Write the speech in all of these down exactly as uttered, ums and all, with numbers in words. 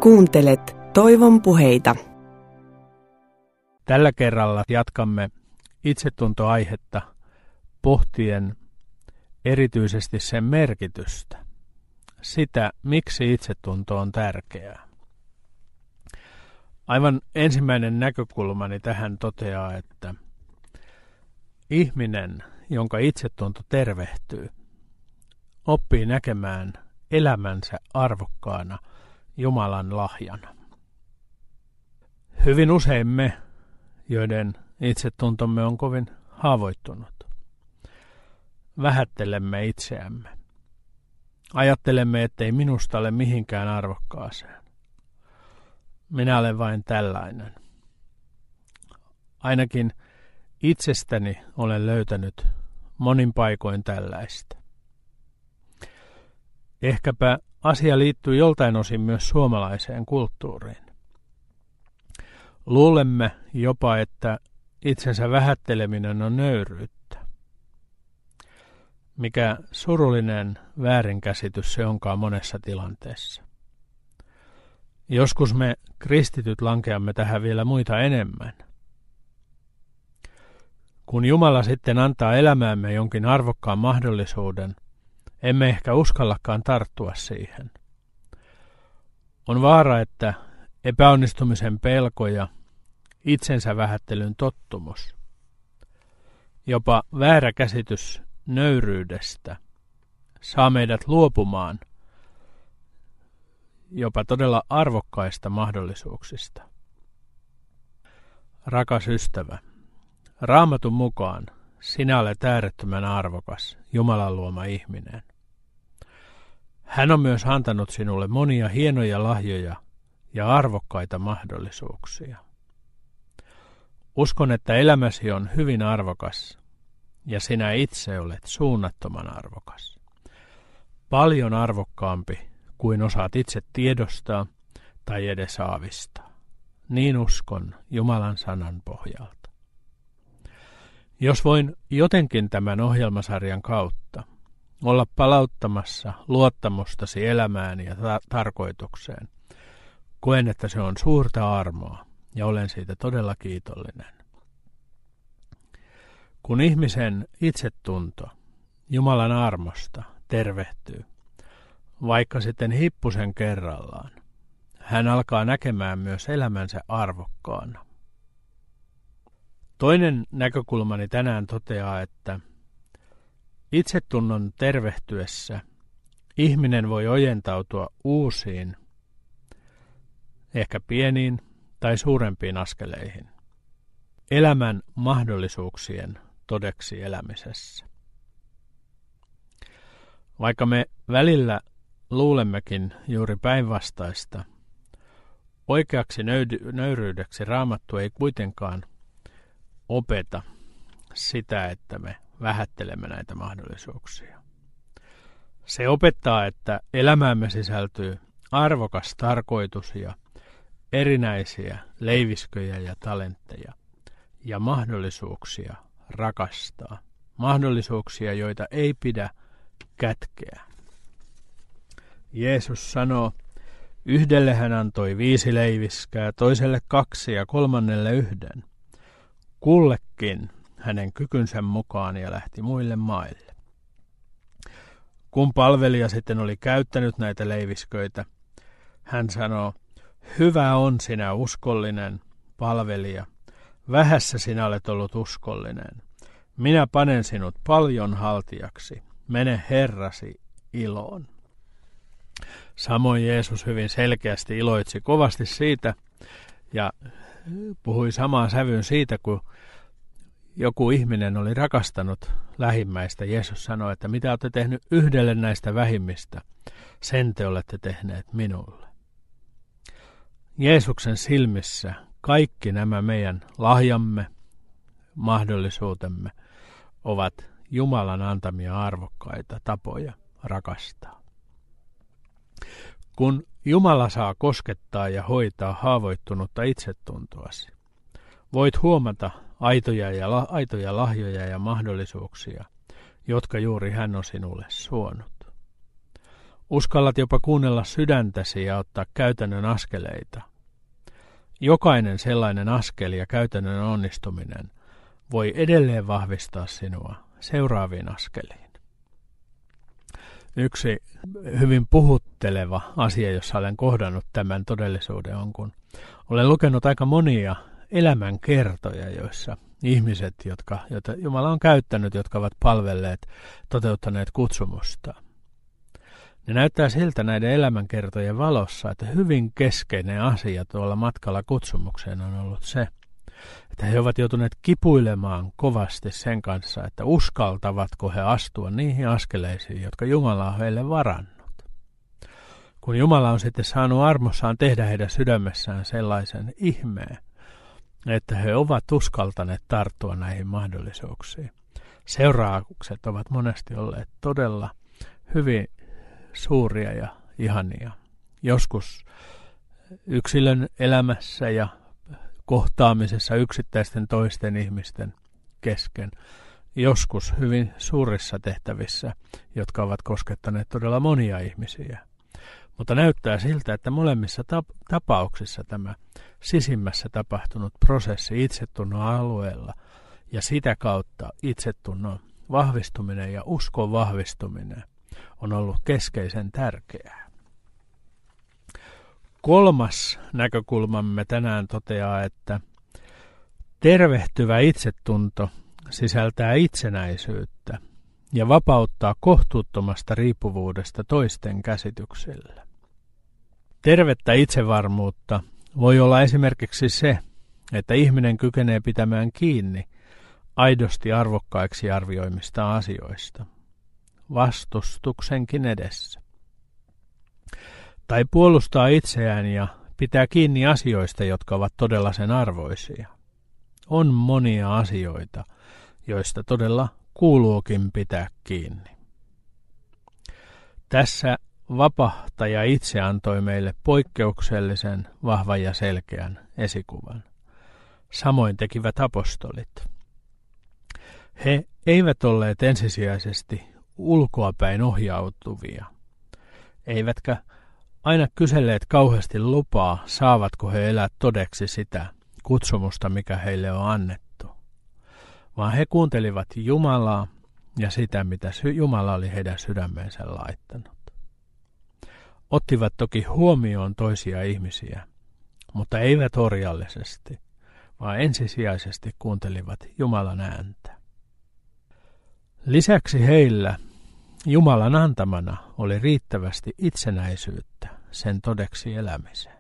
Kuuntelet Toivon puheita. Tällä kerralla jatkamme itsetuntoaihetta pohtien erityisesti sen merkitystä, sitä miksi itsetunto on tärkeää. Aivan ensimmäinen näkökulmani tähän toteaa, että ihminen, jonka itsetunto tervehtyy, oppii näkemään elämänsä arvokkaana Jumalan lahjana. Hyvin usein me, joiden itsetuntomme on kovin haavoittunut, vähättelemme itseämme. Ajattelemme, ettei minusta ole mihinkään arvokkaaseen. Minä olen vain tällainen. Ainakin itsestäni olen löytänyt monin paikoin tällaista. Ehkäpä asia liittyy joltain osin myös suomalaiseen kulttuuriin. Luulemme jopa, että itsensä vähätteleminen on nöyryyttä. Mikä surullinen väärinkäsitys se onkaan monessa tilanteessa. Joskus me kristityt lankeamme tähän vielä muita enemmän. Kun Jumala sitten antaa elämäämme jonkin arvokkaan mahdollisuuden, emme ehkä uskallakaan tarttua siihen. On vaara, että epäonnistumisen pelko ja itsensä vähättelyn tottumus, jopa väärä käsitys nöyryydestä, saa meidät luopumaan jopa todella arvokkaista mahdollisuuksista. Rakas ystävä, Raamatun mukaan sinä olet äärettömän arvokas, Jumalan luoma ihminen. Hän on myös antanut sinulle monia hienoja lahjoja ja arvokkaita mahdollisuuksia. Uskon, että elämäsi on hyvin arvokas ja sinä itse olet suunnattoman arvokas. Paljon arvokkaampi kuin osaat itse tiedostaa tai edes aavistaa. Niin uskon Jumalan sanan pohjalta. Jos voin jotenkin tämän ohjelmasarjan kautta olla palauttamassa luottamustasi elämään ja ta- tarkoitukseen, koen, että se on suurta armoa ja olen siitä todella kiitollinen. Kun ihmisen itsetunto Jumalan armosta tervehtyy, vaikka sitten hippusen kerrallaan, hän alkaa näkemään myös elämänsä arvokkaana. Toinen näkökulmani tänään toteaa, että itsetunnon tervehtyessä ihminen voi ojentautua uusiin, ehkä pieniin tai suurempiin askeleihin, elämän mahdollisuuksien todeksi elämisessä. Vaikka me välillä luulemmekin juuri päinvastaista, oikeaksi nöyryydeksi Raamattu ei kuitenkaan opeta sitä, että me vähättelemme näitä mahdollisuuksia. Se opettaa, että elämäämme sisältyy arvokas tarkoitus ja erinäisiä leivisköjä ja talentteja ja mahdollisuuksia rakastaa. Mahdollisuuksia, joita ei pidä kätkeä. Jeesus sanoo, yhdelle hän antoi viisi leiviskää, toiselle kaksi ja kolmannelle yhden. Kullekin hänen kykynsä mukaan ja lähti muille maille. Kun palvelija sitten oli käyttänyt näitä leivisköitä, hän sanoo, hyvä on sinä uskollinen palvelija, vähässä sinä olet ollut uskollinen. Minä panen sinut paljon haltijaksi, mene Herrasi iloon. Samoin Jeesus hyvin selkeästi iloitsi kovasti siitä ja puhui samaan sävyyn siitä, kun joku ihminen oli rakastanut lähimmäistä. Jeesus sanoi, että mitä olette tehnyt yhdelle näistä vähimmistä, sen te olette tehneet minulle. Jeesuksen silmissä kaikki nämä meidän lahjamme, mahdollisuutemme ovat Jumalan antamia arvokkaita tapoja rakastaa. Kun Jumala saa koskettaa ja hoitaa haavoittunutta itsetuntoasi, voit huomata aitoja, ja la, aitoja lahjoja ja mahdollisuuksia, jotka juuri hän on sinulle suonut. Uskallat jopa kuunnella sydäntäsi ja ottaa käytännön askeleita. Jokainen sellainen askel ja käytännön onnistuminen voi edelleen vahvistaa sinua seuraaviin askeliin. Yksi hyvin puhutteleva asia, jossa olen kohdannut tämän todellisuuden, on kun olen lukenut aika monia elämänkertoja, joissa ihmiset, jotka, joita Jumala on käyttänyt, jotka ovat palvelleet, toteuttaneet kutsumusta. Ne näyttää siltä näiden elämänkertojen valossa, että hyvin keskeinen asia tuolla matkalla kutsumukseen on ollut se, että he ovat joutuneet kipuilemaan kovasti sen kanssa, että uskaltavatko he astua niihin askeleisiin, jotka Jumala on heille varannut. Kun Jumala on sitten saanut armossaan tehdä heidän sydämessään sellaisen ihmeen, että he ovat uskaltaneet tarttua näihin mahdollisuuksiin. Seuraukset ovat monesti olleet todella hyvin suuria ja ihania. Joskus yksilön elämässä ja kohtaamisessa yksittäisten toisten ihmisten kesken. Joskus hyvin suurissa tehtävissä, jotka ovat koskettaneet todella monia ihmisiä. Mutta näyttää siltä, että molemmissa tap- tapauksissa tämä sisimmässä tapahtunut prosessi itsetunnon alueella ja sitä kautta itsetunnon vahvistuminen ja uskon vahvistuminen on ollut keskeisen tärkeää. Kolmas näkökulmamme tänään toteaa, että tervehtyvä itsetunto sisältää itsenäisyyttä ja vapauttaa kohtuuttomasta riippuvuudesta toisten käsityksillä. Tervettä itsevarmuutta voi olla esimerkiksi se, että ihminen kykenee pitämään kiinni aidosti arvokkaiksi arvioimista asioista, vastustuksenkin edessä. Tai puolustaa itseään ja pitää kiinni asioista, jotka ovat todella sen arvoisia. On monia asioita, joista todella kuuluukin pitää kiinni. Tässä vapahtaja itse antoi meille poikkeuksellisen vahvan ja selkeän esikuvan. Samoin tekivät apostolit. He eivät olleet ensisijaisesti ulkoapäin ohjautuvia, eivätkä aina kyselleet kauheasti lupaa, saavatko he elää todeksi sitä kutsumusta, mikä heille on annettu, vaan he kuuntelivat Jumalaa ja sitä, mitä Jumala oli heidän sydämeensä laittanut. Ottivat toki huomioon toisia ihmisiä, mutta eivät orjallisesti, vaan ensisijaisesti kuuntelivat Jumalan ääntä. Lisäksi heillä Jumalan antamana oli riittävästi itsenäisyyttä sen todeksi elämiseen.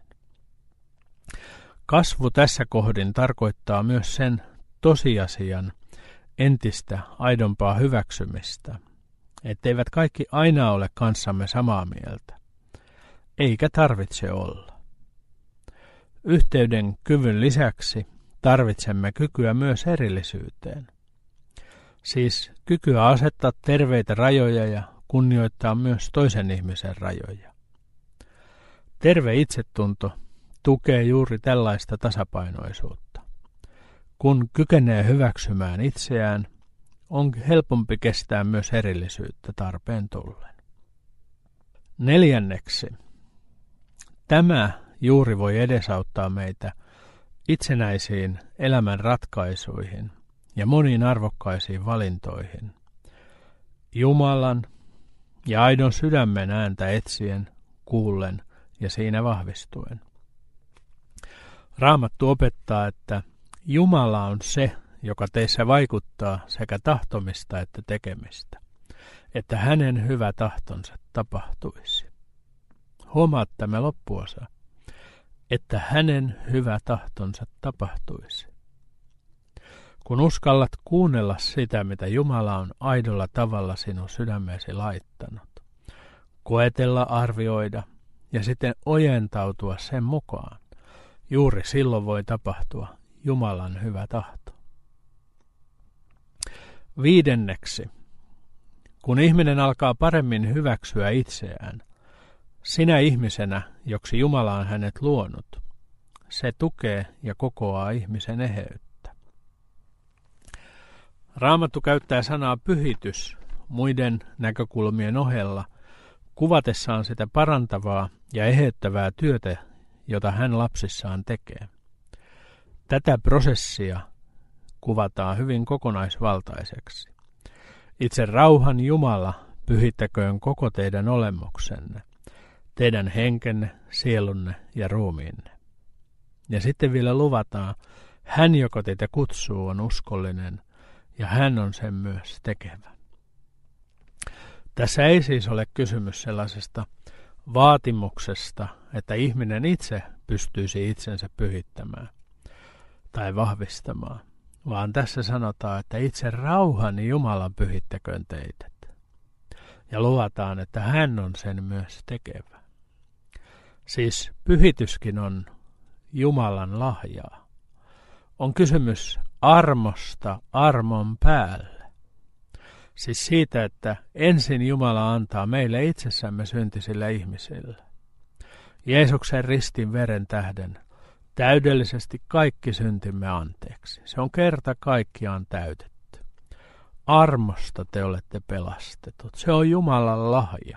Kasvu tässä kohdin tarkoittaa myös sen tosiasian entistä aidompaa hyväksymistä, etteivät kaikki aina ole kanssamme samaa mieltä, eikä tarvitse olla. Yhteyden kyvyn lisäksi tarvitsemme kykyä myös erillisyyteen. Siis kykyä asettaa terveitä rajoja ja kunnioittaa myös toisen ihmisen rajoja. Terve itsetunto tukee juuri tällaista tasapainoisuutta. Kun kykenee hyväksymään itseään, on helpompi kestää myös erillisyyttä tarpeen tullen. Neljänneksi, tämä juuri voi edesauttaa meitä itsenäisiin elämän ratkaisuihin ja moniin arvokkaisiin valintoihin, Jumalan ja aidon sydämen ääntä etsien, kuullen ja siinä vahvistuen. Raamattu opettaa, että Jumala on se, joka teissä vaikuttaa sekä tahtomista että tekemistä, että hänen hyvä tahtonsa tapahtuisi. Huomaat tämä loppuosa, että hänen hyvä tahtonsa tapahtuisi. Kun uskallat kuunnella sitä, mitä Jumala on aidolla tavalla sinun sydämeesi laittanut, koetella, arvioida ja sitten ojentautua sen mukaan, juuri silloin voi tapahtua Jumalan hyvä tahto. Viidenneksi, kun ihminen alkaa paremmin hyväksyä itseään, sinä ihmisenä, joksi Jumala on hänet luonut, se tukee ja kokoaa ihmisen eheyttä. Raamattu käyttää sanaa pyhitys muiden näkökulmien ohella kuvatessaan sitä parantavaa ja eheyttävää työtä, jota hän lapsissaan tekee. Tätä prosessia kuvataan hyvin kokonaisvaltaiseksi. Itse rauhan Jumala pyhittäköön koko teidän olemuksenne, teidän henkenne, sielunne ja ruumiinne. Ja sitten vielä luvataan, hän joka teitä kutsuu on uskollinen ja hän on sen myös tekevä. Tässä ei siis ole kysymys sellaisesta vaatimuksesta, että ihminen itse pystyisi itsensä pyhittämään tai vahvistamaan, vaan tässä sanotaan, että itse rauhan Jumala pyhittäköön teidät. Ja luvataan, että hän on sen myös tekevä. Siis pyhityskin on Jumalan lahjaa. On kysymys armosta armon päälle. Siis siitä, että ensin Jumala antaa meille itsessämme syntisille ihmisille. Jeesuksen ristin veren tähden täydellisesti kaikki syntimme anteeksi. Se on kerta kaikkiaan täytetty. Armosta te olette pelastetut. Se on Jumalan lahja.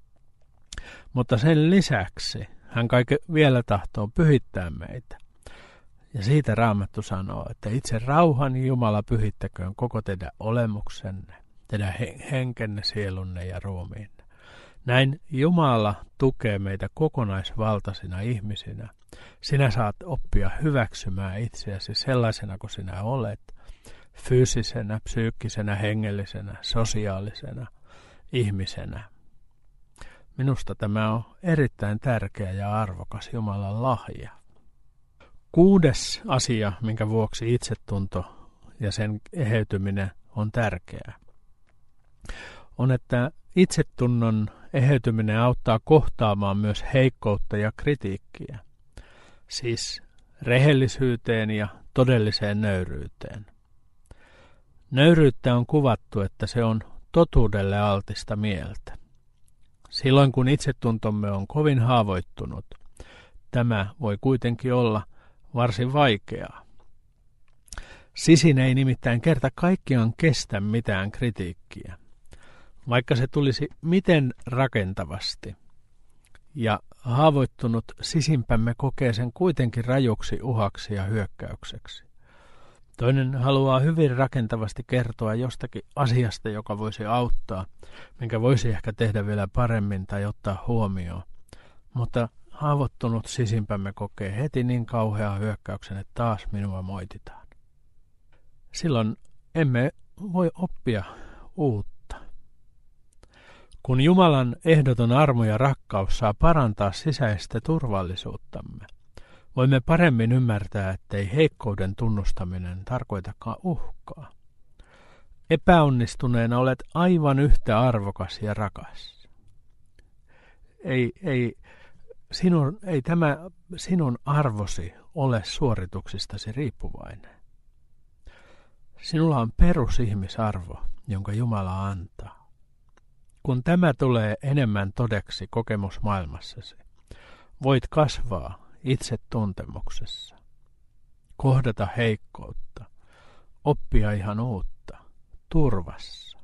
Mutta sen lisäksi hän kaiken vielä tahtoo pyhittää meitä. Ja siitä Raamattu sanoo, että itse rauhan Jumala pyhittäköön koko teidän olemuksenne, teidän henkenne, sielunne ja ruumiinne. Näin Jumala tukee meitä kokonaisvaltaisina ihmisinä. Sinä saat oppia hyväksymään itseäsi sellaisena kuin sinä olet, fyysisenä, psyykkisenä, hengellisenä, sosiaalisena ihmisenä. Minusta tämä on erittäin tärkeä ja arvokas Jumalan lahja. Kuudes asia, minkä vuoksi itsetunto ja sen eheytyminen on tärkeää, on, että itsetunnon eheytyminen auttaa kohtaamaan myös heikkoutta ja kritiikkiä, siis rehellisyyteen ja todelliseen nöyryyteen. Nöyryyttä on kuvattu, että se on totuudelle altista mieltä. Silloin kun itsetuntomme on kovin haavoittunut, tämä voi kuitenkin olla varsin vaikeaa. Sisin ei nimittäin kerta kaikkiaan kestä mitään kritiikkiä, vaikka se tulisi miten rakentavasti. Ja haavoittunut sisimpämme kokee sen kuitenkin rajuksi uhaksi ja hyökkäykseksi. Toinen haluaa hyvin rakentavasti kertoa jostakin asiasta, joka voisi auttaa, minkä voisi ehkä tehdä vielä paremmin tai ottaa huomioon. Mutta haavoittunut sisimpämme kokee heti niin kauhean hyökkäyksen, että taas minua moititaan. Silloin emme voi oppia uutta. Kun Jumalan ehdoton armo ja rakkaus saa parantaa sisäistä turvallisuuttamme, voimme paremmin ymmärtää, ettei heikkouden tunnustaminen tarkoitakaan uhkaa. Epäonnistuneena olet aivan yhtä arvokas ja rakas. Ei, ei, sinun, ei tämä sinun arvosi ole suorituksistasi riippuvainen. Sinulla on perusihmisarvo, jonka Jumala antaa. Kun tämä tulee enemmän todeksi kokemusmaailmassasi, voit kasvaa itsetuntemuksessa, kohdata heikkoutta, oppia ihan uutta, turvassa.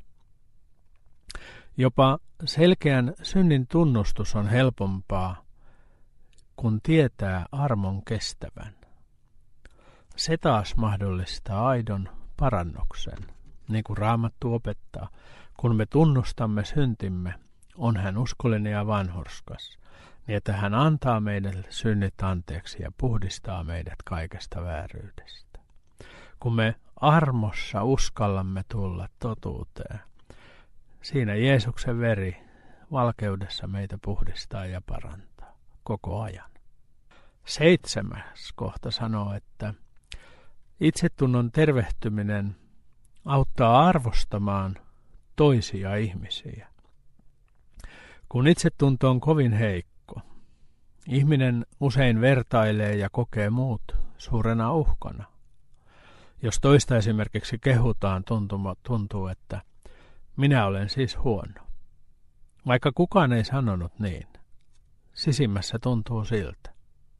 Jopa selkeän synnin tunnustus on helpompaa, kun tietää armon kestävän. Se taas mahdollistaa aidon parannuksen, niin kuin Raamattu opettaa. Kun me tunnustamme syntimme, on hän uskollinen ja vanhurskas, niin että hän antaa meille synnit anteeksi ja puhdistaa meidät kaikesta vääryydestä. Kun me armossa uskallamme tulla totuuteen, siinä Jeesuksen veri valkeudessa meitä puhdistaa ja parantaa koko ajan. Seitsemäs kohta sanoo, että itsetunnon tervehtyminen auttaa arvostamaan toisia ihmisiä. Kun itsetunto on kovin heikko, ihminen usein vertailee ja kokee muut suurena uhkana. Jos toista esimerkiksi kehutaan, tuntuma, tuntuu, että minä olen siis huono. Vaikka kukaan ei sanonut niin, sisimmässä tuntuu siltä.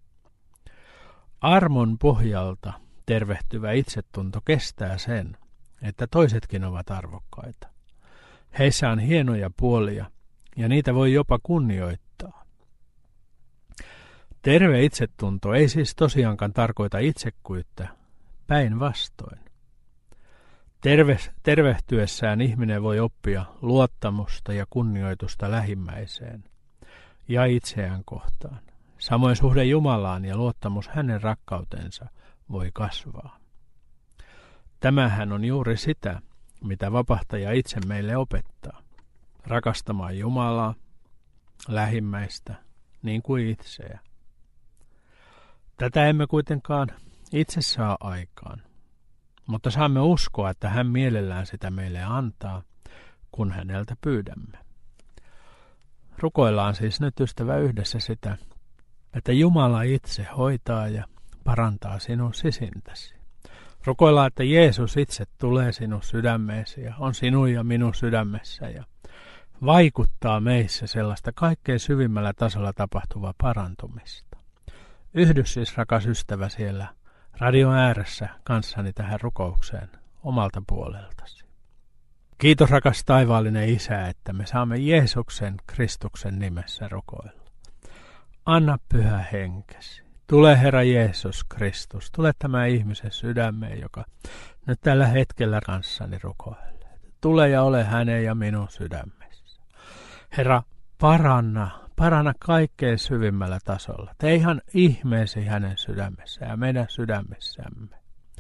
Armon pohjalta tervehtyvä itsetunto kestää sen, että toisetkin ovat arvokkaita. Heissä on hienoja puolia ja niitä voi jopa kunnioittaa. Terve itsetunto ei siis tosiaankaan tarkoita itsekkyyttä, päinvastoin. Terve, tervehtyessään ihminen voi oppia luottamusta ja kunnioitusta lähimmäiseen ja itseään kohtaan. Samoin suhde Jumalaan ja luottamus hänen rakkautensa voi kasvaa. Tämähän on juuri sitä, mitä vapahtaja itse meille opettaa. Rakastamaan Jumalaa, lähimmäistä, niin kuin itseä. Tätä emme kuitenkaan itse saa aikaan, mutta saamme uskoa, että hän mielellään sitä meille antaa, kun häneltä pyydämme. Rukoillaan siis nyt, ystävä, yhdessä sitä, että Jumala itse hoitaa ja parantaa sinun sisintäsi. Rukoillaan, että Jeesus itse tulee sinun sydämeesi ja on sinun ja minun sydämessä ja vaikuttaa meissä sellaista kaikkein syvimmällä tasolla tapahtuvaa parantumista. Yhdy siis, rakas ystävä, siellä radion ääressä kanssani tähän rukoukseen omalta puoleltasi. Kiitos, rakas taivaallinen Isä, että me saamme Jeesuksen Kristuksen nimessä rukoilla. Anna Pyhä Henkesi. Tule, Herra Jeesus Kristus, tule tämä ihmisen sydämeen, joka nyt tällä hetkellä kanssani rukoilee. Tule ja ole hänen ja minun sydämessä. Herra, paranna, paranna kaikkein syvimmällä tasolla. Tee ihan ihmeesi hänen sydämessä ja meidän sydämessämme.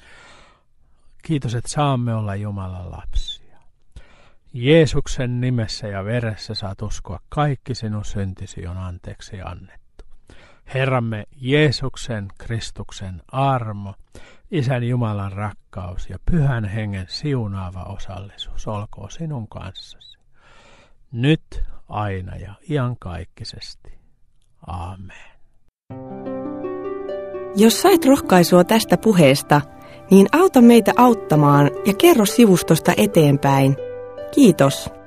Kiitos, että saamme olla Jumalan lapsia. Jeesuksen nimessä ja veressä saat uskoa, kaikki sinun syntisi on anteeksi annettu. Herramme Jeesuksen Kristuksen armo, Isän Jumalan rakkaus ja Pyhän Hengen siunaava osallisuus olkoon sinun kanssasi. Nyt, aina ja iankaikkisesti. Aamen. Jos sait rohkaisua tästä puheesta, niin auta meitä auttamaan ja kerro sivustosta eteenpäin. Kiitos.